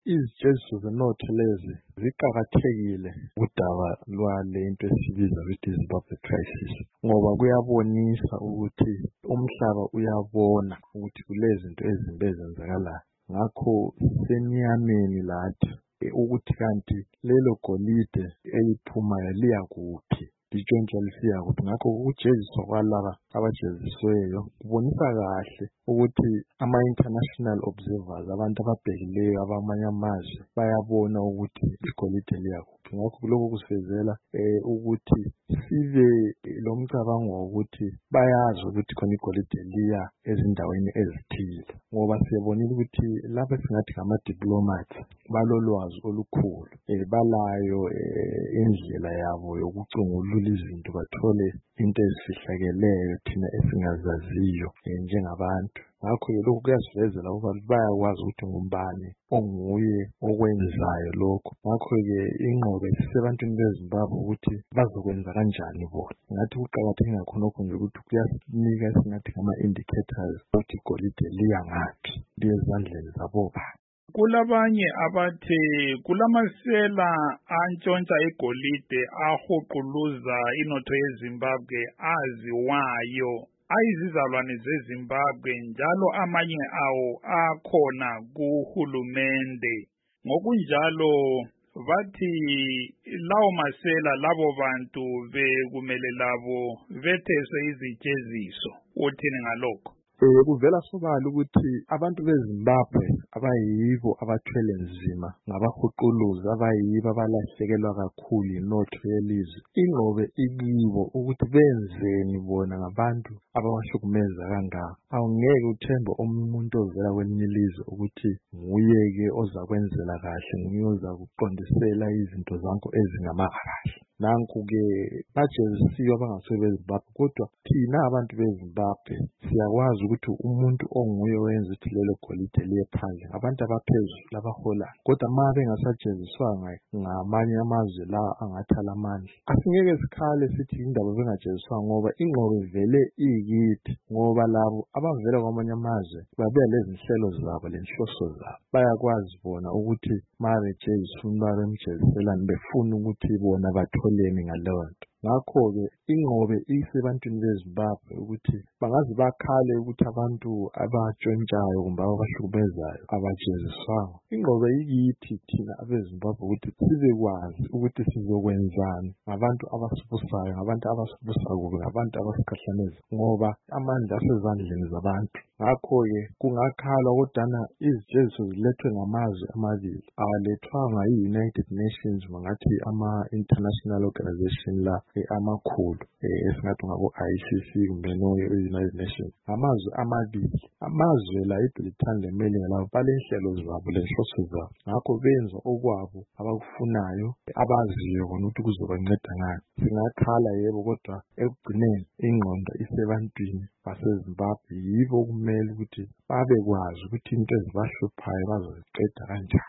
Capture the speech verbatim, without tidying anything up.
izijeziso zenotho lezi ziqakathekile udaba lwale into esibiza ukuthi Zimbabwe crisis, ngoba kuyabonisa ukuthi umhlaba uyabona ukuthi kulezinto ezimbi ezenzakalayo. Ngakho semnyameni lathi ukuthi kanti lelo golide eliphumayo liyakuphi, litshontsha lisiya kuphi. Ngakho ukujeziswa kwalaba abajezisiweyo kubonisa kahle ukuthi ama-international observers, abantu ababhekileyo abamanye amazwe, bayabona ukuthi igolide liyakuphi. Ngakho lokhu kusezela eh, ukuthi sibe lomcabango wokuthi bayazi ukuthi khona igolide liya ezindaweni ezithile, ngoba siyabonile ukuthi lapha singathi ngama-diplomats balolwazi olukhulu, eh, balayo eh, indlela yabo yokucungulula izinto, bathole into ezifihlakeleyo thina esingazaziyo eh, njengabantu. Ngakho-ke lokhu kuyasivezela ukuba bayakwazi ukuthi ngumbani onguye okwenzayo lokho. Ngakho-ke ingqobe sisebantwini beZimbabwe ukuthi bazokwenza kanjani bona. Ngathi kuqakatheke ngakhonokho nje ukuthi kuyasinika esingathi ngama-indicators ukuthi igolide liya ngaphi, liye ezandleni zabobani. Kulabanye abathi kulamasela antshontsha igolide ahuquluza inotho yeZimbabwe aziwayo ayizizalwane zeZimbabwe, njalo amanye awo akhona kuhulumende. Ngokunjalo bathi lawo masela labo bantu bekumele labo betheswe izijeziso. Uthini ngalokho? Eh kuvela sobala ukuthi abantu beZimbabwe abayibo abathwele nzima ngabahuquluzi, abayibo abalahlekelwa kakhulu inotho yelizwe. Ingqobe ikibo ukuthi benzeni bona ngabantu abawahlukumeza kangaka. Awungeke uthembe umuntu ovela kwelinye ilizwe ukuthi nguye-ke ozakwenzela kahle, nguye ozakuqondisela izinto zakho ezingamahala. Nanku-ke bajezisiwe abangasobe beZimbabwe, kodwa thina abantu beZimbabwe siyakwazi ukuthi umuntu onguye owenza ukuthi lelo golide liye phandle ngabantu abaphezulu abaholayo, kodwa ma bengasajeziswanga ngamanye amazwe la angathala amandla, asingeke sikhale sithi indaba bengajeziswanga, ngoba ingqobe vele iyikithi, ngoba labo abavela kwamanye amazwe babuya lezi nhlelo zabo lenhloso zabo. Bayakwazi bona ukuthi ma bejeziswa umuntu bemjeziselani befuna ukuthi bona batholeni ngaleyo nto. Ngakho-ke ingqobe isebantwini beZimbabwe ukuthi bangaze bakhale ukuthi abantu abatshontshayo kumbe abahlukumezayo abajeziswanga. Ingqobe ikithi thina abeZimbabwe ukuthi sibekwazi ukuthi sizokwenzani ngabantu abasibusayo, ngabantu abasibusa kubi, ngabantu abasikhahlaniza, ngoba amandla asezandleni zabantu. Ngakho-ke kungakhalwa kodwana izijeziso zilethwe ngamazwe amabili, awalethwanga yi-United Nations, bangathi ama-international organization la amakhulu esingathi ngabo-I C C kumbe no-United Nations. Amazwe amabili, amazwe la iBritain leMelika labo balenhlelo zabo lenhloso zabo, ngakho benza okwabo abakufunayo, abaziyo khona ukuthi kuzobanceda ngani. Singakhala yebo, kodwa ekugcineni ingqondo isebantwini baseZimbabwe, yibo kumele ukuthi babekwazi ukuthi into ezibahluphayo bazoziqeda kanjani.